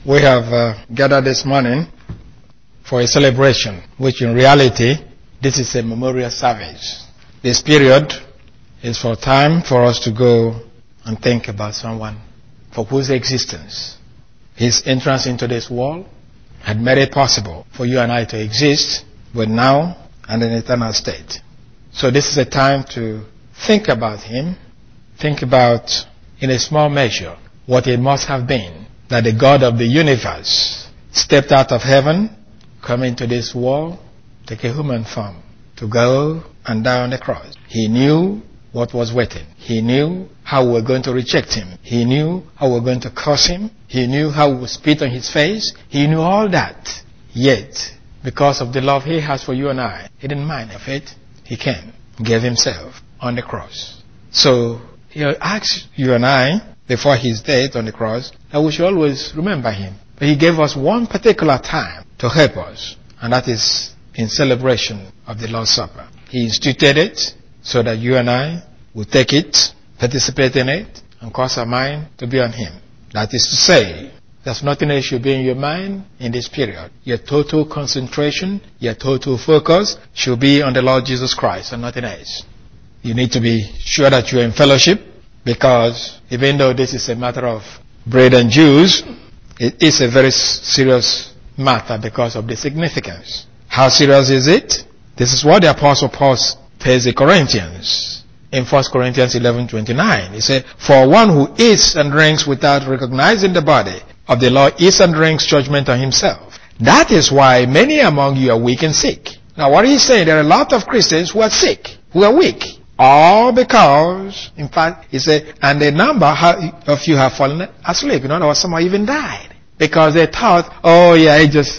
We have gathered this morning for a celebration, which in reality, this is a memorial service. This period is for time for us to go and think about someone for whose existence, his entrance into this world, had made it possible for you and I to exist, but now and in eternal state. So this is a time to think about him, think about, in a small measure, what it must have been that the God of the universe stepped out of heaven, come into this world, take a human form, to go and die on the cross. He knew what was waiting. He knew how we were going to reject him. He knew how we were going to curse him. He knew how we would spit on his face. He knew all that. Yet, because of the love he has for you and I, he didn't mind of it. He came, gave himself on the cross. So, he asked you and I, before his death on the cross, that we should always remember him. But he gave us one particular time to help us, and that is in celebration of the Lord's Supper. He instituted it so that you and I will take it, participate in it, and cause our mind to be on him. That is to say, there's nothing else should be in your mind in this period. Your total concentration, your total focus should be on the Lord Jesus Christ and nothing else. You need to be sure that you're in fellowship, because even though this is a matter of bread and juice, it is a very serious matter because of the significance. How serious is it? This is what the Apostle Paul tells the Corinthians in 1 Corinthians 11:29. He said, "For one who eats and drinks without recognizing the body of the Lord eats and drinks judgment on himself. That is why many among you are weak and sick." Now what he's saying, there are a lot of Christians who are sick, who are weak. All because, in fact, he said, and a number of you have fallen asleep. In other words, some have even died. Because they thought, oh yeah, it's just,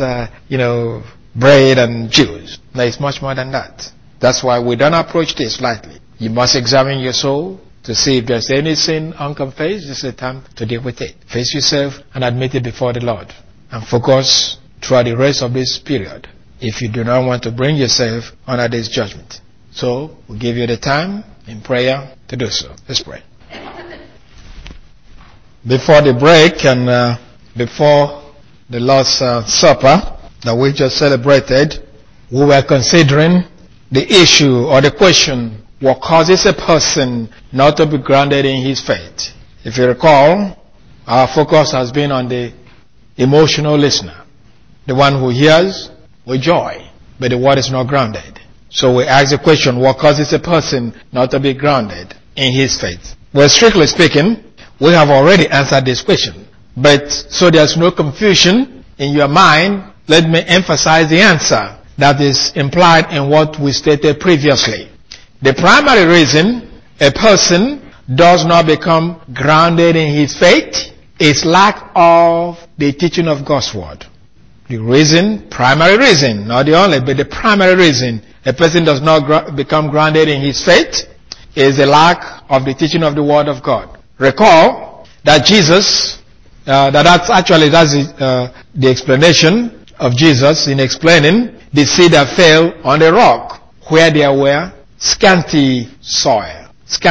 bread and juice. No, it's much more than that. That's why we don't approach this lightly. You must examine your soul to see if there's any sin unconfessed. This is the time to deal with it. Face yourself and admit it before the Lord. And focus throughout the rest of this period if you do not want to bring yourself under this judgment. So, we'll give you the time in prayer to do so. Let's pray. Before the break and before the Lord's Supper that we just celebrated, we were considering the issue or the question, what causes a person not to be grounded in his faith? If you recall, our focus has been on the emotional listener, the one who hears with joy, but the word is not grounded. So we ask the question, what causes a person not to be grounded in his faith? Well, strictly speaking, we have already answered this question. But so there's no confusion in your mind, let me emphasize the answer that is implied in what we stated previously. The primary reason a person does not become grounded in his faith is lack of the teaching of God's word. The reason, primary reason, not the only, but the primary reason a person does not become grounded in his faith is the lack of the teaching of the word of God. Recall that Jesus, that's the explanation of Jesus in explaining the seed that fell on the rock where there were scanty soil.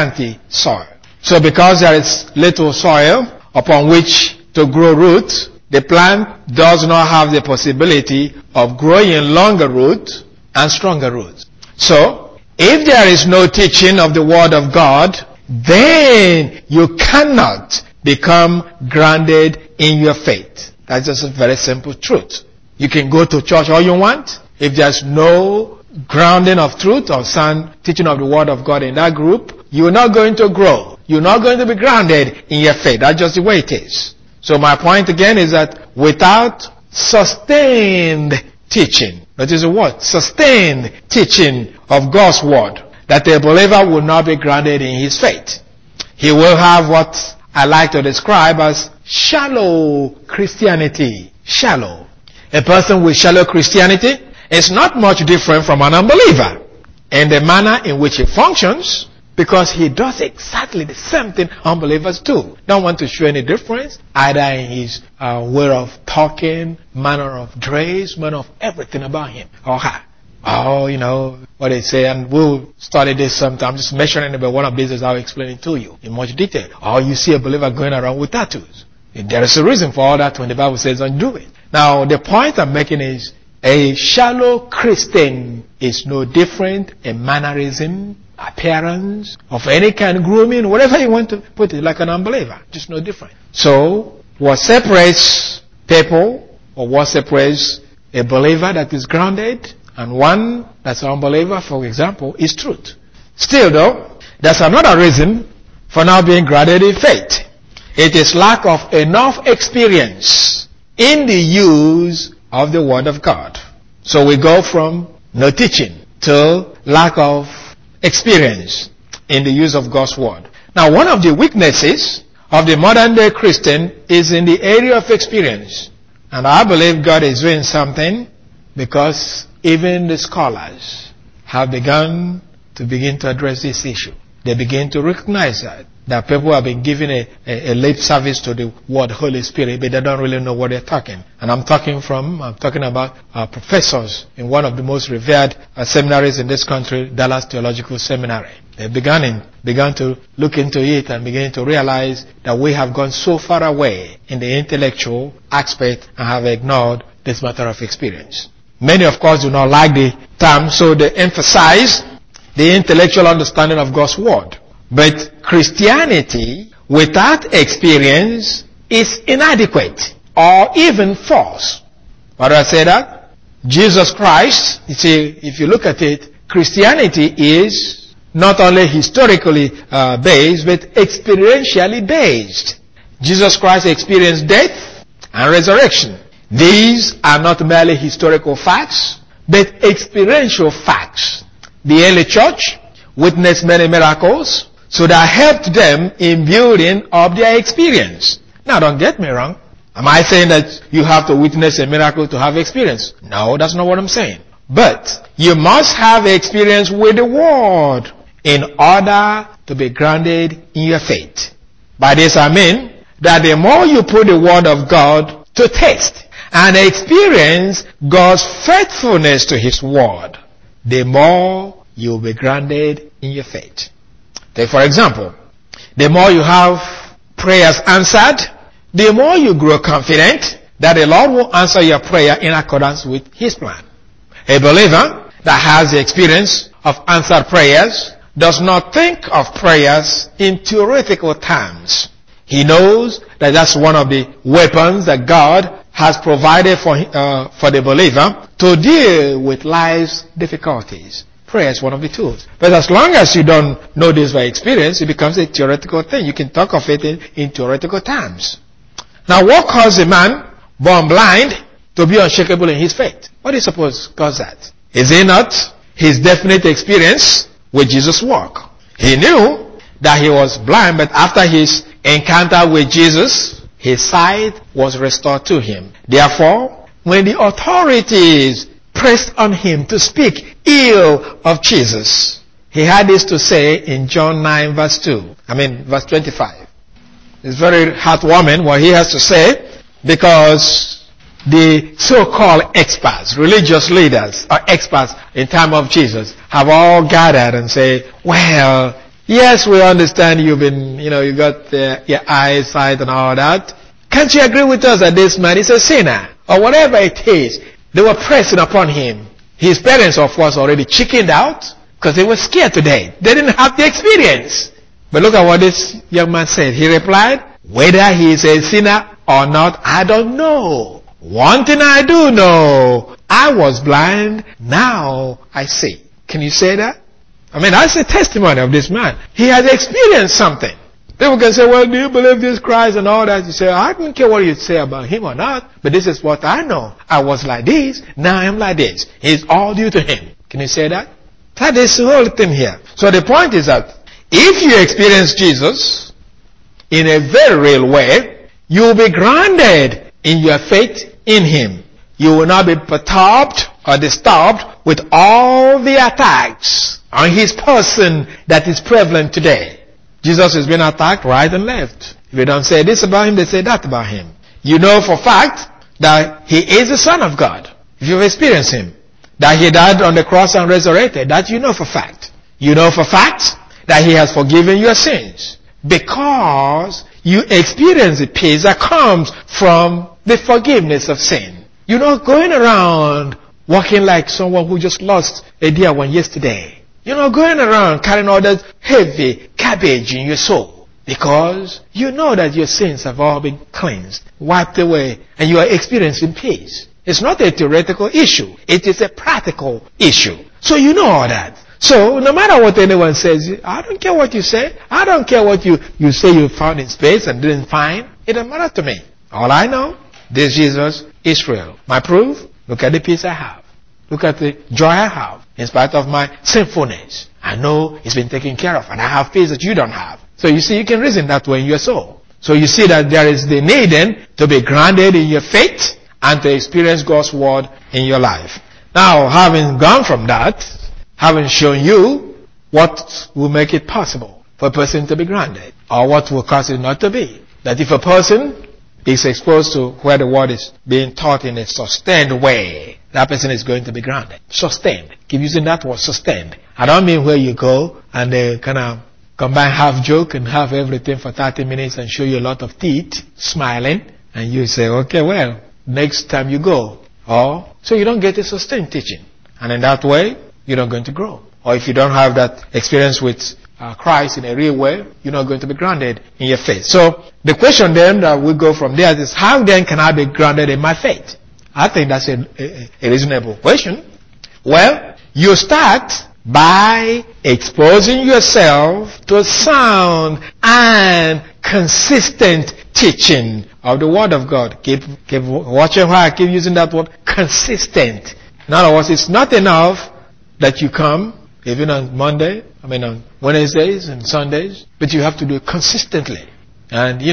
So because there is little soil upon which to grow roots, the plant does not have the possibility of growing longer roots and stronger roots. So, if there is no teaching of the word of God, then you cannot become grounded in your faith. That's just a very simple truth. You can go to church all you want. If there's no grounding of truth or sound teaching of the word of God in that group, you're not going to grow. You're not going to be grounded in your faith. That's just the way it is. So my point again is that without sustained teaching, that is a word, sustained teaching of God's word, that a believer will not be grounded in his faith. He will have what I like to describe as shallow Christianity. Shallow. A person with shallow Christianity is not much different from an unbeliever in the manner in which he functions, because he does exactly the same thing unbelievers do. Don't want to show any difference, either in his way of talking, manner of dress, manner of everything about him or her. Oh, you know, what they say, and we'll study this sometime, just mentioning it, but one of these is I'll explain it to you in much detail. Or you see a believer going around with tattoos. There is a reason for all that when the Bible says don't do it. Now, the point I'm making is a shallow Christian is no different in mannerism, appearance, of any kind, grooming, whatever you want to put it, like an unbeliever. Just no different. So, what separates people, or what separates a believer that is grounded and one that's an unbeliever, for example, is truth. Still though, there's another reason for not being grounded in faith. It is lack of enough experience in the use of the Word of God. So we go from no teaching to lack of experience in the use of God's Word. Now, one of the weaknesses of the modern day Christian is in the area of experience. And I believe God is doing something, because even the scholars have begun to address this issue. They begin to recognize that people have been giving a lip service to the word Holy Spirit, but they don't really know what they're talking. And I'm talking about professors in one of the most revered seminaries in this country, Dallas Theological Seminary. They began to look into it and begin to realize that we have gone so far away in the intellectual aspect and have ignored this matter of experience. Many, of course, do not like the term, so they emphasize the intellectual understanding of God's Word. But Christianity without experience is inadequate or even false. Why do I say that? Jesus Christ, you see, if you look at it, Christianity is not only historically based, but experientially based. Jesus Christ experienced death and resurrection. These are not merely historical facts, but experiential facts. The early church witnessed many miracles, so that helped them in building up their experience. Now, don't get me wrong. Am I saying that you have to witness a miracle to have experience? No, that's not what I'm saying. But you must have experience with the Word in order to be grounded in your faith. By this I mean that the more you put the Word of God to test and experience God's faithfulness to His Word, the more you'll be grounded in your faith. Take for example, the more you have prayers answered, the more you grow confident that the Lord will answer your prayer in accordance with His plan. A believer that has the experience of answered prayers does not think of prayers in theoretical terms. He knows that that's one of the weapons that God has provided for the believer to deal with life's difficulties. Prayer is one of the tools. But as long as you don't know this by experience, it becomes a theoretical thing. You can talk of it in theoretical terms. Now, what caused a man born blind to be unshakable in his faith? What do you suppose caused that? Is it not his definite experience with Jesus' work? He knew that he was blind, but after his encounter with Jesus, his sight was restored to him. Therefore, when the authorities pressed on him to speak ill of Jesus, he had this to say in John 9 verse 25. It's very heartwarming what he has to say, because the so-called experts, religious leaders or experts in time of Jesus have all gathered and say, well, yes, we understand you've been, you got your eyesight and all that. Can't you agree with us that this man is a sinner? Or whatever it is. They were pressing upon him. His parents, of course, already chickened out because they were scared to death. They didn't have the experience. But look at what this young man said. He replied, whether he is a sinner or not, I don't know. One thing I do know, I was blind, now I see. Can you say that? That's a testimony of this man. He has experienced something. People can say, well, do you believe this Christ and all that? You say, I don't care what you say about him or not, but this is what I know. I was like this, now I am like this. It's all due to him. Can you say that? That is the whole thing here. So the point is that if you experience Jesus in a very real way, you will be grounded in your faith in him. You will not be perturbed or disturbed with all the attacks on his person that is prevalent today. Jesus is being attacked right and left. If you don't say this about him, they say that about him. You know for fact that he is the Son of God. If you've experienced him. That he died on the cross and resurrected. That you know for fact. You know for fact that he has forgiven your sins. Because you experience the peace that comes from the forgiveness of sin. You're not going around walking like someone who just lost a dear one yesterday. You're not going around carrying all that heavy cabbage in your soul, because you know that your sins have all been cleansed, wiped away, and you are experiencing peace. It's not a theoretical issue. It is a practical issue. So you know all that. So no matter what anyone says, I don't care what you say. I don't care what you say you found in space and didn't find. It doesn't matter to me. All I know, this Jesus is real. My proof, look at the peace I have. Look at the joy I have in spite of my sinfulness. I know it's been taken care of, and I have peace that you don't have. So you see, you can reason that way in your soul. So you see that there is the need then to be grounded in your faith and to experience God's word in your life. Now, having gone from that, having shown you what will make it possible for a person to be grounded, or what will cause it not to be. That if a person is exposed to where the word is being taught in a sustained way, that person is going to be grounded. Sustained. Keep using that word, sustained. I don't mean where you go and they kind of combine half joke and half everything for 30 minutes and show you a lot of teeth, smiling, and you say, okay, well, next time you go. Or, so you don't get a sustained teaching. And in that way, you're not going to grow. Or if you don't have that experience with Christ in a real way, you're not going to be grounded in your faith. So the question then that we go from there is, how then can I be grounded in my faith? I think that's a reasonable question. Well, you start by exposing yourself to sound and consistent teaching of the Word of God. Keep watching why I keep using that word, consistent. In other words, it's not enough that you come, even on on Wednesdays and Sundays, but you have to do it consistently. And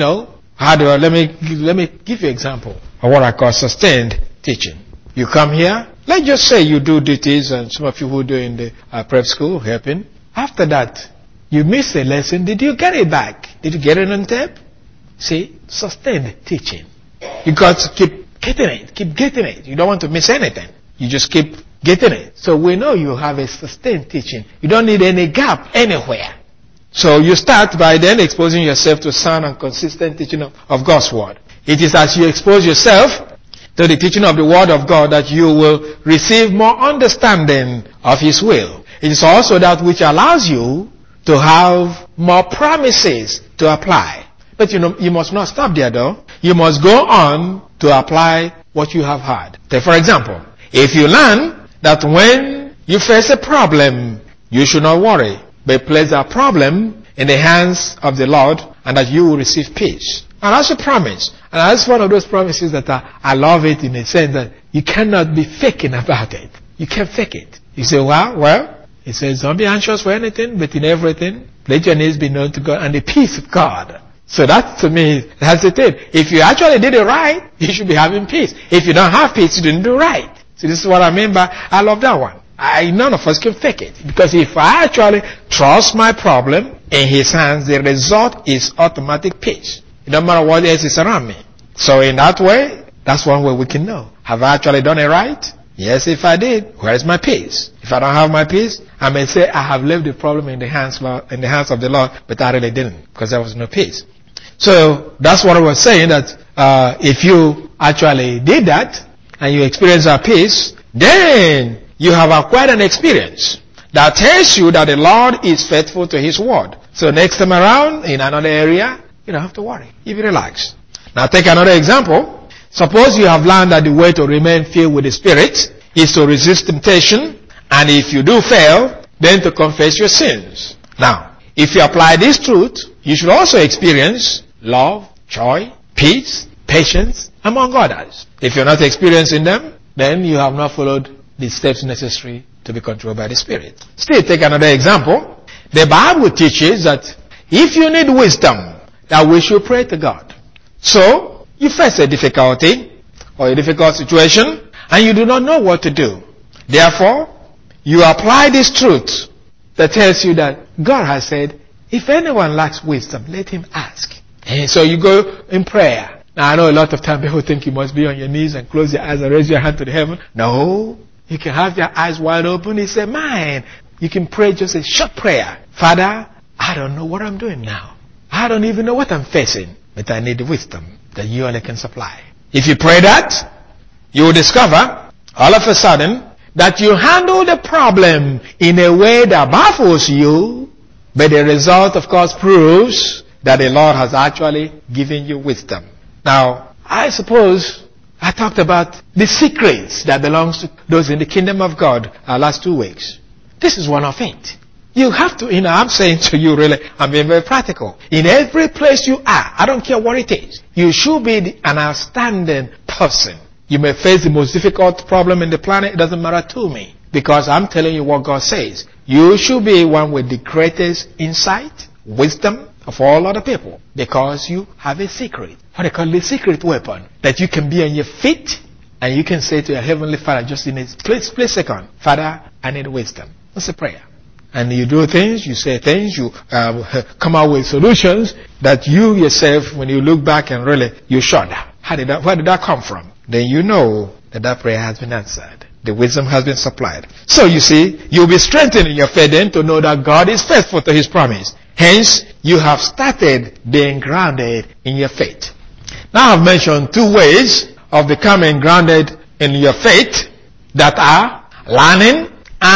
let me give you an example of what I call sustained teaching. You come here, let's just say you do duties, and some of you who do in the prep school helping. After that, you miss a lesson. Did you get it back? Did you get it on tape? See, sustained teaching. You got to keep getting it. You don't want to miss anything. You just keep getting it. So we know you have a sustained teaching. You don't need any gap anywhere. So you start by then exposing yourself to sound and consistent teaching of God's Word. It is as you expose yourself to the teaching of the Word of God that you will receive more understanding of His will. It is also that which allows you to have more promises to apply. But you must not stop there though. You must go on to apply what you have heard. Take for example, if you learn that when you face a problem, you should not worry, but place that problem in the hands of the Lord, and that you will receive peace. And that's a promise. And that's one of those promises that I love it in a sense that you cannot be faking about it. You can't fake it. You say, well, it says, don't be anxious for anything, but in everything, let your needs be known to God, and the peace of God. So that, to me, that's the thing. If you actually did it right, you should be having peace. If you don't have peace, you didn't do right. So this is what I mean by, I love that one. None of us can fake it. Because if I actually trust my problem in His hands, the result is automatic peace. It doesn't matter what else is around me. So in that way, that's one way we can know. Have I actually done it right? Yes, if I did, where is my peace? If I don't have my peace, I may say I have left the problem in the hands of the Lord, but I really didn't, because there was no peace. So that's what I was saying, that if you actually did that, and you experience that peace, then you have acquired an experience that tells you that the Lord is faithful to His word. So next time around, in another area, you don't have to worry. You be relaxed. Now take another example. Suppose you have learned that the way to remain filled with the Spirit is to resist temptation, and if you do fail, then to confess your sins. Now, if you apply this truth, you should also experience love, joy, peace, patience, among others. If you're not experiencing them, then you have not followed the steps necessary to be controlled by the Spirit. Still, take another example. The Bible teaches that if you need wisdom, that we should pray to God. So, you face a difficulty or a difficult situation, and you do not know what to do. Therefore, you apply this truth that tells you that God has said, if anyone lacks wisdom, let him ask. And so you go in prayer. Now I know a lot of time people think you must be on your knees and close your eyes and raise your hand to the heaven. No. You can have your eyes wide open. It's a mind. You can pray just a short prayer. Father, I don't know what I'm doing now. I don't even know what I'm facing, but I need wisdom that you only can supply. If you pray that, you will discover all of a sudden that you handle the problem in a way that baffles you, but the result, of course, proves that the Lord has actually given you wisdom. Now, I suppose I talked about the secrets that belongs to those in the kingdom of God last 2 weeks. This is one of it. You have to, I'm saying to you really, I'm being very practical. In every place you are, I don't care what it is, you should be an outstanding person. You may face the most difficult problem in the planet, it doesn't matter to me. Because I'm telling you what God says. You should be one with the greatest insight, wisdom of all other people. Because you have a secret. What they call the secret weapon. That you can be on your feet and you can say to your Heavenly Father just in a split second, Father, I need wisdom. That's a prayer. And you do things, you say things, you come out with solutions that you yourself, when you look back and really, you shudder. Where did that come from? Then you know that prayer has been answered. The wisdom has been supplied. So you see, you'll be strengthened in your faith then to know that God is faithful to His promise. Hence, you have started being grounded in your faith. Now I've mentioned 2 ways of becoming grounded in your faith that are learning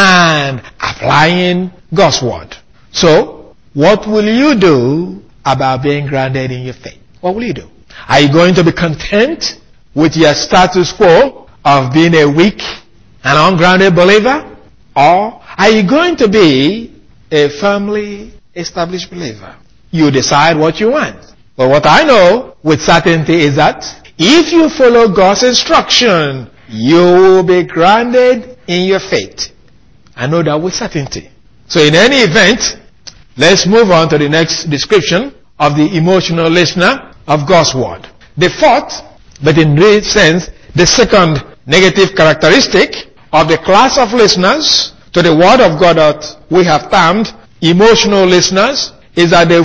and applying God's word. So, what will you do about being grounded in your faith? What will you do? Are you going to be content with your status quo of being a weak and ungrounded believer? Or are you going to be a firmly established believer? You decide what you want. But what I know with certainty is that if you follow God's instruction, you will be grounded in your faith. I know that with certainty. So in any event, let's move on to the next description of the emotional listener of God's word. The fourth, but in real sense, the second negative characteristic of the class of listeners to the word of God that we have termed emotional listeners is that they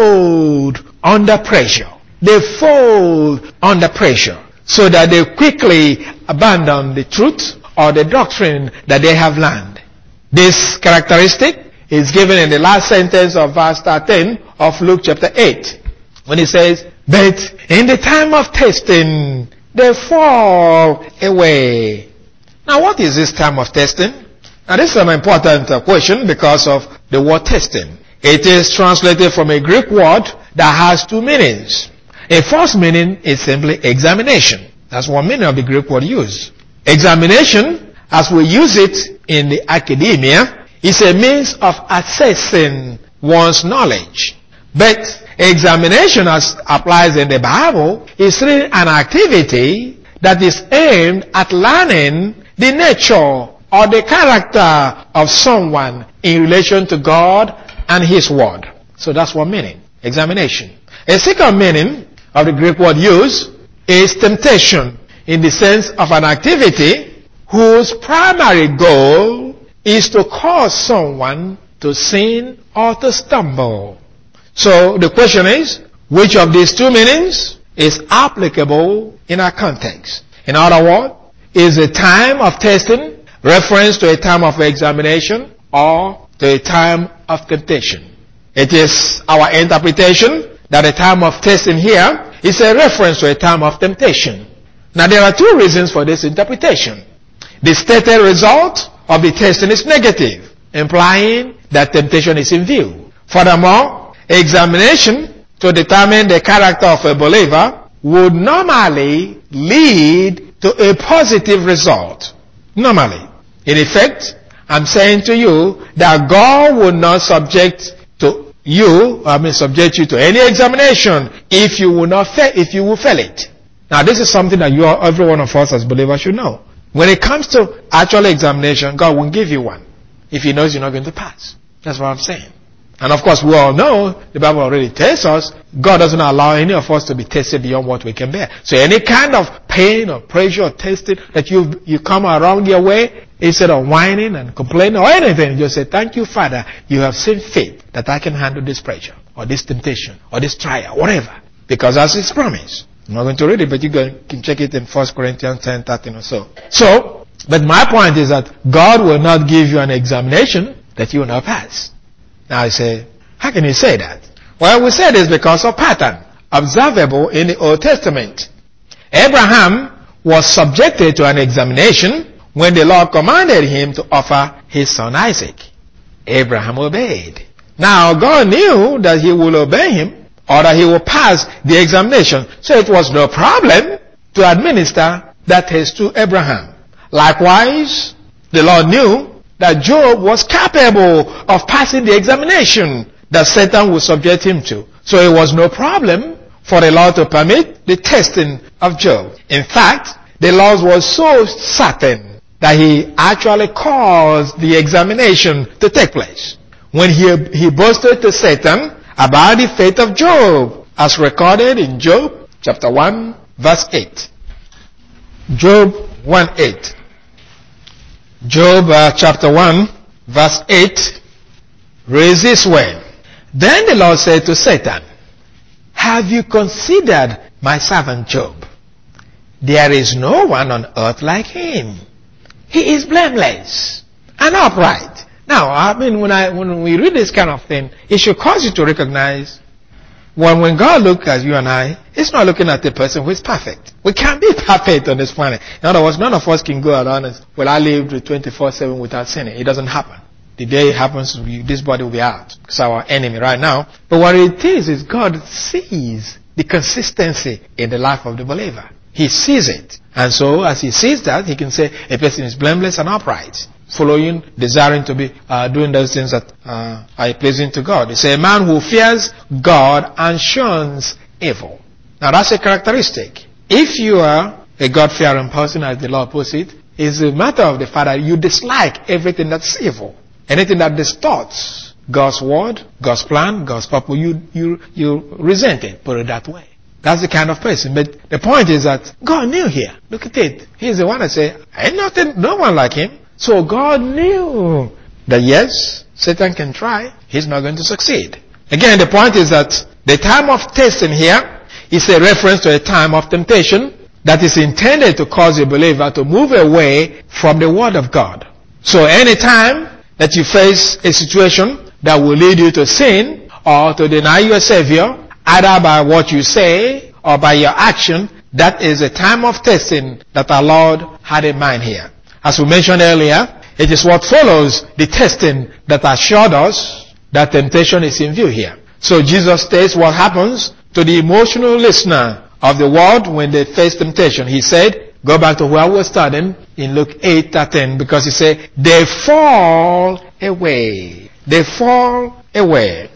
fold under pressure. They fold under pressure so that they quickly abandon the truth or the doctrine that they have learned. This characteristic is given in the last sentence of verse 13 of Luke chapter 8. When it says, but in the time of testing, they fall away. Now what is this time of testing? Now this is an important question because of the word testing. It is translated from a Greek word that has 2 meanings. A first meaning is simply examination. That's one meaning of the Greek word used. Examination, as we use it in the academia, is a means of assessing one's knowledge. But examination, as applies in the Bible, is really an activity that is aimed at learning the nature or the character of someone in relation to God and His Word. So that's one meaning, examination. A second meaning of the Greek word used is temptation, in the sense of an activity whose primary goal is to cause someone to sin or to stumble. So the question is, which of these 2 meanings is applicable in our context? In other words, is a time of testing reference to a time of examination or to a time of temptation? It is our interpretation that a time of testing here is a reference to a time of temptation. Now there are 2 reasons for this interpretation. The stated result of the testing is negative, implying that temptation is in view. Furthermore, examination to determine the character of a believer would normally lead to a positive result. Normally. In effect, I'm saying to you that God will not subject you to any examination if you will fail it. Now this is something that every one of us as believers should know. When it comes to actual examination, God won't give you one if He knows you're not going to pass. That's what I'm saying. And of course, we all know, the Bible already tells us, God doesn't allow any of us to be tested beyond what we can bear. So any kind of pain or pressure or testing that you come around your way, instead of whining and complaining or anything, just say, thank you, Father, you have seen fit that I can handle this pressure or this temptation or this trial, whatever. Because that's His promise. I'm not going to read it, but you can check it in 1 Corinthians 10:13 or so. But my point is that God will not give you an examination that you will not pass. Now I say, how can you say that? Well, we say this because of pattern observable in the Old Testament. Abraham was subjected to an examination when the Lord commanded him to offer his son Isaac. Abraham obeyed. Now, God knew that he will obey him or that he will pass the examination. So it was no problem to administer that test to Abraham. Likewise, the Lord knew that Job was capable of passing the examination that Satan would subject him to. So it was no problem for the Lord to permit the testing of Job. In fact, the Lord was so certain that he actually caused the examination to take place when he boasted to Satan about the faith of Job, as recorded in Job chapter 1 verse 8. Job 1:8. Job chapter 1 verse 8 reads this way. Then the Lord said to Satan, have you considered my servant Job? There is no one on earth like him. He is blameless and upright. Now, I mean, when we read this kind of thing, it should cause you to recognize when God looks at you and I, He's not looking at the person who is perfect. We can't be perfect on this planet. In other words, none of us can go around and say, well, I lived 24/7 without sinning. It doesn't happen. The day it happens, this body will be out. It's our enemy right now. But what it is God sees the consistency in the life of the believer. He sees it. And so, as He sees that, He can say a person is blameless and upright, following, desiring to be doing those things that are pleasing to God. It's a man who fears God and shuns evil. Now that's a characteristic. If you are a God-fearing person, as the Lord puts it, it's a matter of the fact that you dislike everything that's evil. Anything that distorts God's word, God's plan, God's purpose, you resent it, put it that way. That's the kind of person. But the point is that God knew here. Look at it. He's the one that said, ain't no one like him. So God knew that yes, Satan can try. He's not going to succeed. Again, the point is that the time of testing here is a reference to a time of temptation that is intended to cause a believer to move away from the word of God. So anytime that you face a situation that will lead you to sin or to deny your Savior, either by what you say or by your action, that is a time of testing that our Lord had in mind here. As we mentioned earlier, it is what follows the testing that assured us that temptation is in view here. So Jesus states what happens to the emotional listener of the world when they face temptation. He said, go back to where we were starting in Luke 8:10, because he said, they fall away. They fall away.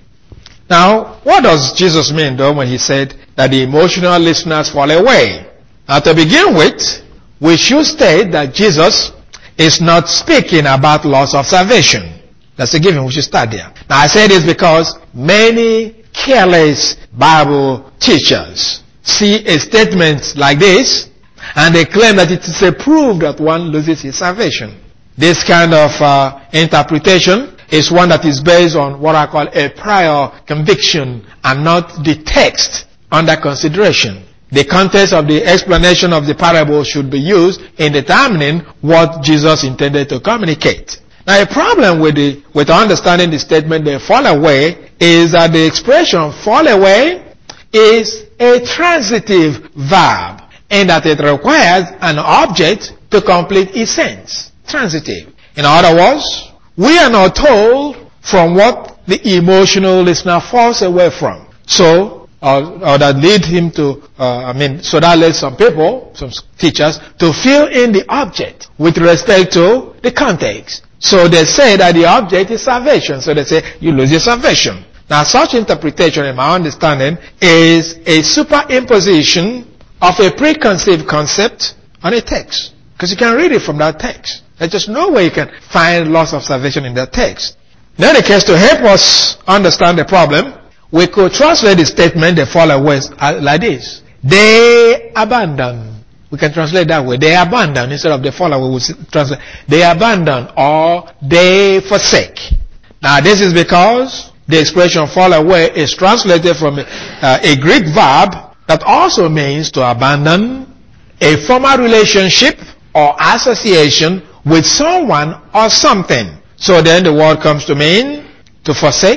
Now, what does Jesus mean though when he said that the emotional listeners fall away? Now, to begin with, we should state that Jesus is not speaking about loss of salvation. That's a given. We should start there. Now, I say this because many careless Bible teachers see a statement like this and they claim that it is a proof that one loses his salvation. This kind of interpretation is one that is based on what I call a prior conviction and not the text under consideration. The context of the explanation of the parable should be used in determining what Jesus intended to communicate. Now, a problem with understanding the statement they fall away is that the expression fall away is a transitive verb in that it requires an object to complete its sense. Transitive. In other words, we are not told from what the emotional listener falls away from. So, or that lead him to, so that led some people, some teachers, to fill in the object with respect to the context. So they say that the object is salvation. So they say, you lose your salvation. Now such interpretation, in my understanding, is a superimposition of a preconceived concept on a text. Because you can read it from that text. There's just no way you can find loss of salvation in that text. In any case, to help us understand the problem, we could translate the statement, they fall away, like this. They abandon. We can translate that way. They abandon. Instead of they fall away, we translate. They abandon or they forsake. Now this is because the expression fall away is translated from a Greek verb that also means to abandon a former relationship or association with someone or something. So then the word comes to mean to forsake,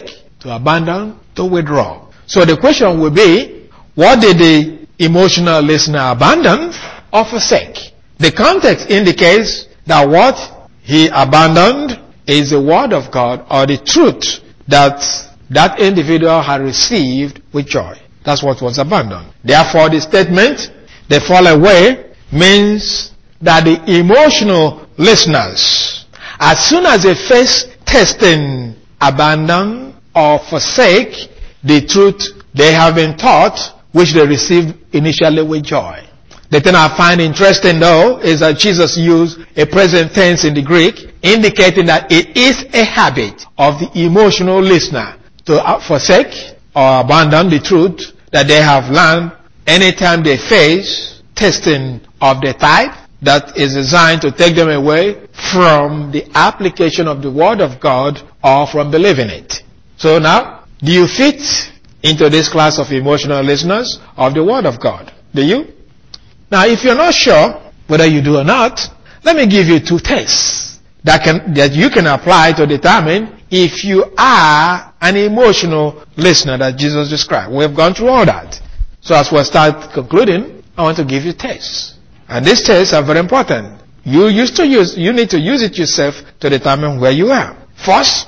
to abandon, to withdraw. So the question will be, what did the emotional listener abandon or forsake? The context indicates that what he abandoned is the word of God or the truth that individual had received with joy. That's what was abandoned. Therefore, the statement, they fall away, means that the emotional listeners, as soon as they face testing, abandon or forsake the truth they have been taught, which they received initially with joy. The thing I find interesting though is that Jesus used a present tense in the Greek, indicating that it is a habit of the emotional listener to forsake or abandon the truth that they have learned anytime they face testing of the type that is designed to take them away from the application of the Word of God or from believing it. So now, do you fit into this class of emotional listeners of the Word of God? Do you? Now, if you're not sure whether you do or not, let me give you two tests that you can apply to determine if you are an emotional listener that Jesus described. We've gone through all that. So as we start concluding, I want to give you tests. And these tests are very important. You need to use it yourself to determine where you are. First,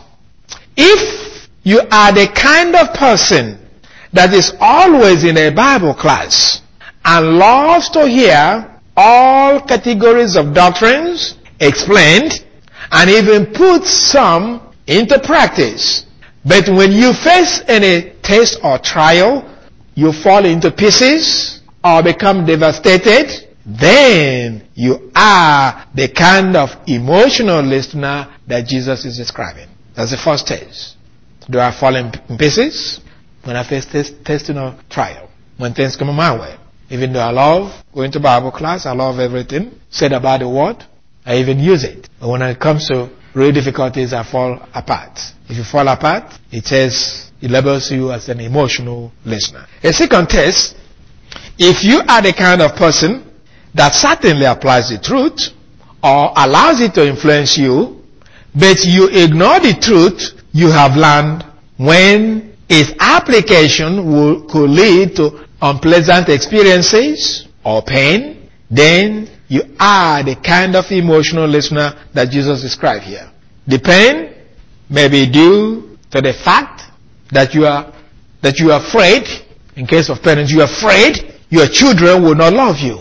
if you are the kind of person that is always in a Bible class and loves to hear all categories of doctrines explained and even put some into practice, but when you face any test or trial, you fall into pieces or become devastated, then you are the kind of emotional listener that Jesus is describing. That's the first test. Do I fall in pieces when I face testing or trial? When things come my way? Even though I love going to Bible class, I love everything said about the Word, I even use it. But when it comes to real difficulties, I fall apart. If you fall apart, it labels you as an emotional listener. A second test, if you are the kind of person that certainly applies the truth or allows it to influence you, but you ignore the truth you have learned when its application could lead to unpleasant experiences or pain, then you are the kind of emotional listener that Jesus described here. The pain may be due to the fact that you are afraid. In case of parents, you are afraid your children will not love you.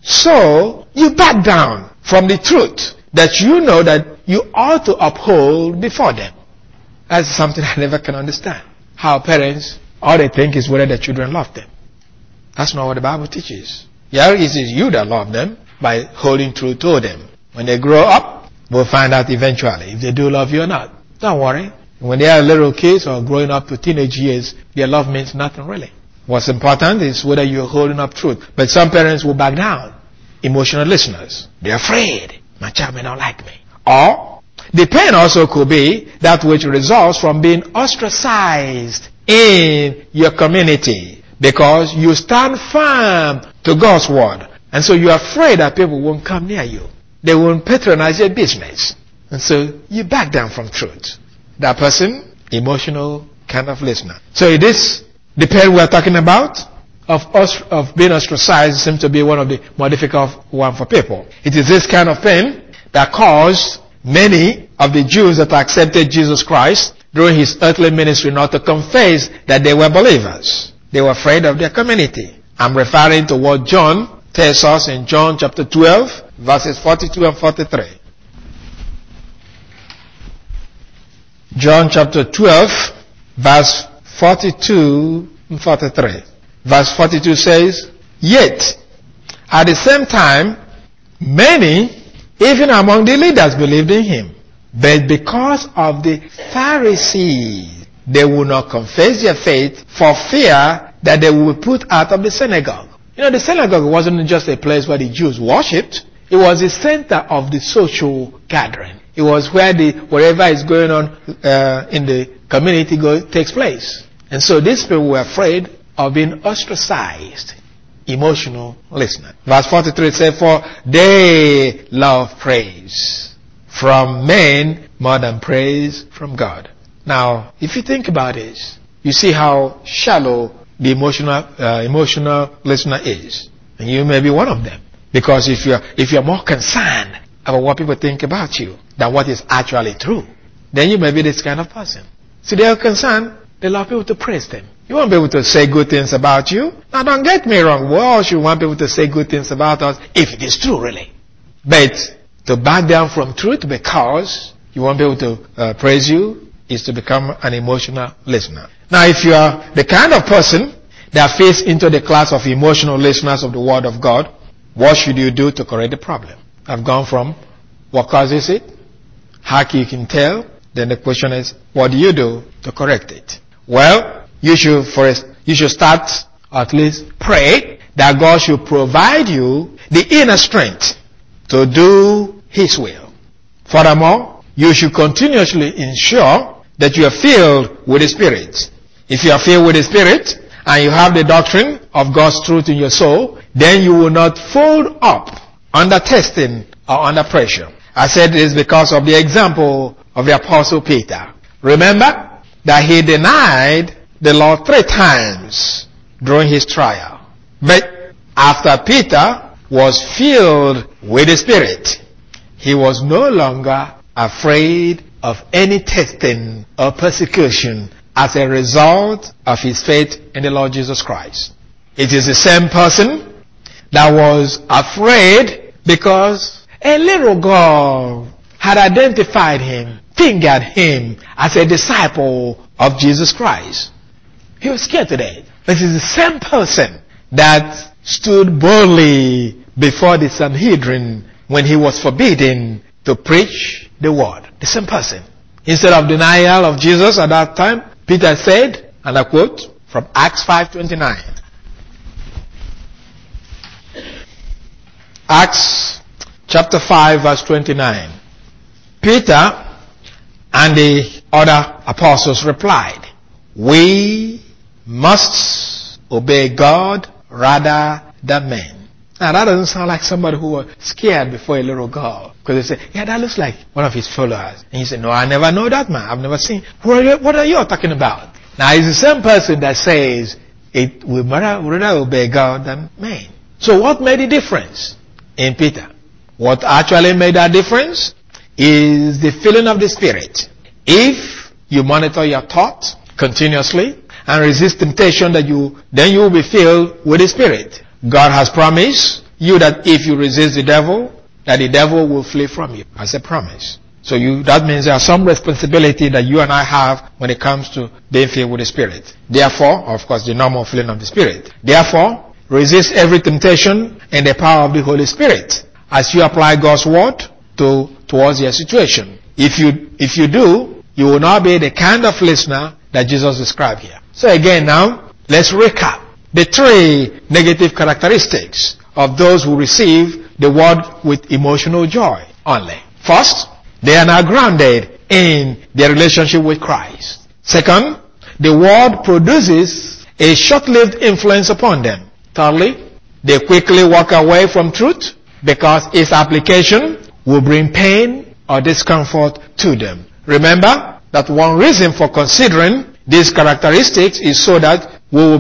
So, you back down from the truth that you know that you ought to uphold before them. That's something I never can understand. How parents, all they think is whether their children love them. That's not what the Bible teaches. Yeah, it is you that love them by holding true to them. When they grow up, we'll find out eventually if they do love you or not. Don't worry. When they are little kids or growing up to teenage years, their love means nothing really. What's important is whether you're holding up truth. But some parents will back down. Emotional listeners. They're afraid. My child may not like me. Or, the pain also could be that which results from being ostracized in your community. Because you stand firm to God's word. And so you're afraid that people won't come near you. They won't patronize your business. And so you back down from truth. That person, emotional kind of listener. So it is the pain we're talking about of being ostracized seems to be one of the more difficult one for people. It is this kind of pain that caused many of the Jews that accepted Jesus Christ during his earthly ministry not to confess that they were believers. They were afraid of their community. I'm referring to what John tells us in John chapter 12, verses 42 and 43. John chapter 12, verse 42 and 43. Verse 42 says, "Yet, at the same time, many, even among the leaders, believed in him. But because of the Pharisees, they would not confess their faith for fear that they would be put out of the synagogue." You know, the synagogue wasn't just a place where the Jews worshipped. It was the center of the social gathering. It was where whatever is going on in the community takes place. And so these people were afraid of being ostracized. Emotional listener. Verse 43 says, "For they love praise from men more than praise from God." Now, if you think about this, you see how shallow the emotional listener is. And you may be one of them. Because if you're more concerned about what people think about you than what is actually true, then you may be this kind of person. See, they are concerned. They love people to praise them. You want people to say good things about you. Now, don't get me wrong. We all should want people to say good things about us if it is true, really. But to back down from truth because you want people to praise you is to become an emotional listener. Now, if you are the kind of person that fits into the class of emotional listeners of the Word of God, what should you do to correct the problem? I've gone from what causes it, how you can tell, then the question is, what do you do to correct it? Well, you should start, or at least pray, that God should provide you the inner strength to do His will. Furthermore, you should continuously ensure that you are filled with the Spirit. If you are filled with the Spirit, and you have the doctrine of God's truth in your soul, then you will not fold up under testing or under pressure. I said this because of the example of the Apostle Peter. Remember that he denied the Lord 3 times during his trial. But after Peter was filled with the Spirit, he was no longer afraid of any testing or persecution as a result of his faith in the Lord Jesus Christ. It is the same person that was afraid because a little girl had identified him, fingered him as a disciple of Jesus Christ. He was scared to death. But it is the same person that stood boldly before the Sanhedrin when he was forbidden to preach the word. The same person. Instead of denial of Jesus at that time, Peter said, and I quote from Acts 5:29. Acts chapter 5 verse 29. Peter and the other apostles replied, "We must obey God rather than men." Now that doesn't sound like somebody who was scared before a little girl. Because they say, yeah, that looks like one of his followers. And he said, no, I never know that man. I've never seen. What are you talking about? Now it's the same person that says, we rather obey God than men. So what made the difference in Peter? What actually made that difference is the filling of the Spirit. If you monitor your thought continuously and resist temptation, then you will be filled with the Spirit. God has promised you that if you resist the devil, that the devil will flee from you as a promise. So that means there are some responsibility that you and I have when it comes to being filled with the Spirit. Therefore, of course, the normal filling of the Spirit. Therefore, resist every temptation in the power of the Holy Spirit as you apply God's word towards your situation. If you do, you will not be the kind of listener that Jesus described here. So again now, let's recap the 3 negative characteristics of those who receive the word with emotional joy only. First, they are now grounded in their relationship with Christ. Second, the word produces a short-lived influence upon them. Thirdly, they quickly walk away from truth because its application will bring pain or discomfort to them. Remember that one reason for considering these characteristics is so that we will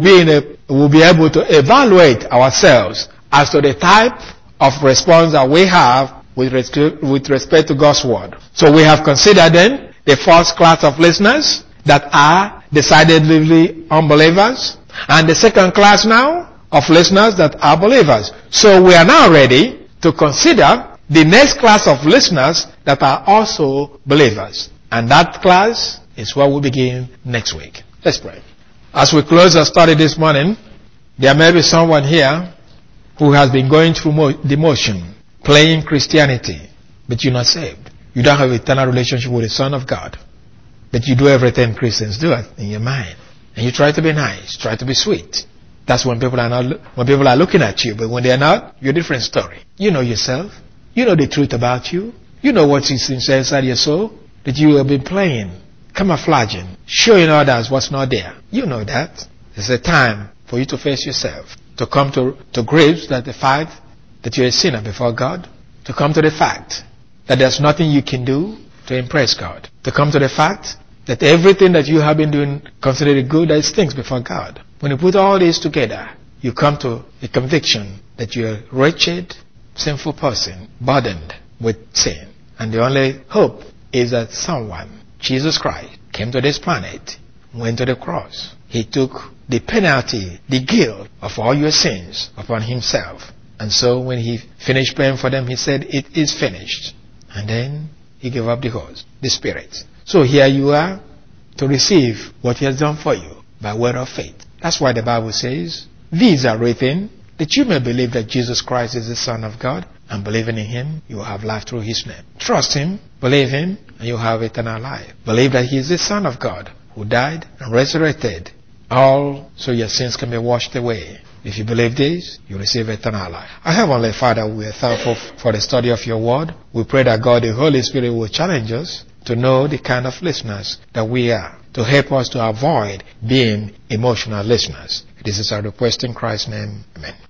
be able to evaluate ourselves as to the type of response that we have with respect to God's word. So we have considered then the first class of listeners that are decidedly unbelievers, and the second class now of listeners that are believers. So we are now ready to consider the next class of listeners that are also believers. And that class is where we begin next week. Let's pray. As we close our study this morning, there may be someone here who has been going through the motion, playing Christianity, but you're not saved. You don't have an eternal relationship with the Son of God. But you do everything Christians do in your mind. And you try to be nice, try to be sweet. That's when people are looking at you. But when they're not, you're a different story. You know yourself. You know the truth about you. You know what's inside your soul. That you have been playing, camouflaging, showing others what's not there. You know that. It's a time for you to face yourself. To come to grips that the fact that you're a sinner before God. To come to the fact that there's nothing you can do to impress God. To come to the fact that everything that you have been doing, consider it good, that stinks before God. When you put all this together, you come to a conviction that you're a wretched, sinful person, burdened with sin. And the only hope is that someone, Jesus Christ, came to this planet, went to the cross. He took the penalty, the guilt of all your sins upon himself. And so when he finished paying for them, he said, it is finished. And then he gave up the ghost, the spirit. So here you are to receive what he has done for you by word of faith. That's why the Bible says, these are written that you may believe that Jesus Christ is the Son of God, and believing in him, you will have life through his name. Trust him, believe him, and you have eternal life. Believe that he is the Son of God, who died and resurrected, all so your sins can be washed away. If you believe this, you receive eternal life. Our Heavenly Father, we are thankful for the study of your word. We pray that God, the Holy Spirit, will challenge us to know the kind of listeners that we are, to help us to avoid being emotional listeners. This is our request in Christ's name. Amen.